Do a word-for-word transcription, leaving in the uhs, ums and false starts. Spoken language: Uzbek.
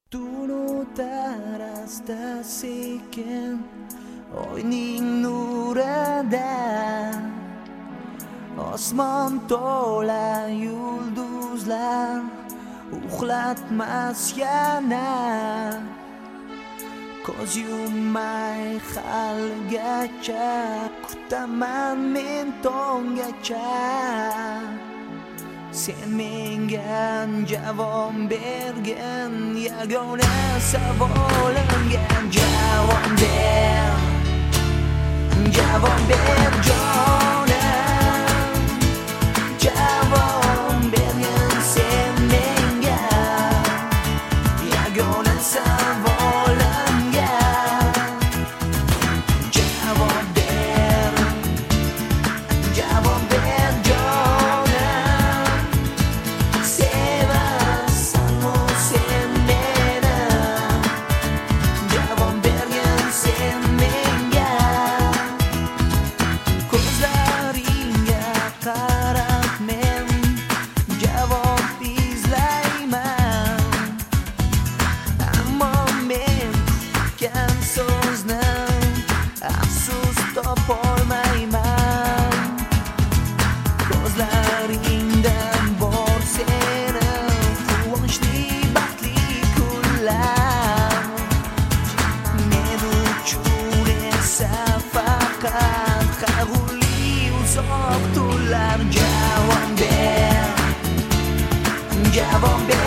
Tun o'tar asta sekin oyning nurida, osmon to'la yulduzlar uxlatmas yana. Ko'z yummay halgacha kutaman men tonggacha. Sen menga javob bergin yagona savolimga. Javob ber, javob ber jonim, javob bergin sen menga yagona savolimga. Javob ber, javob ber jonim, sevasanmi sen meni? Javob bergin sen menga. Ko'zlaringga qarab men javob izlayman, ammo men kutgan so'zni afsus topolmayman. Ko'zlaringda bor seni quvonchli baxtli kunlar, men uchun esa faqat qayg'uli uzoq tunlar. Javob ber, javob ber